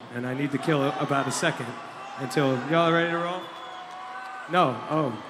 and I need to kill about a second until y'all ready to roll? No. Oh.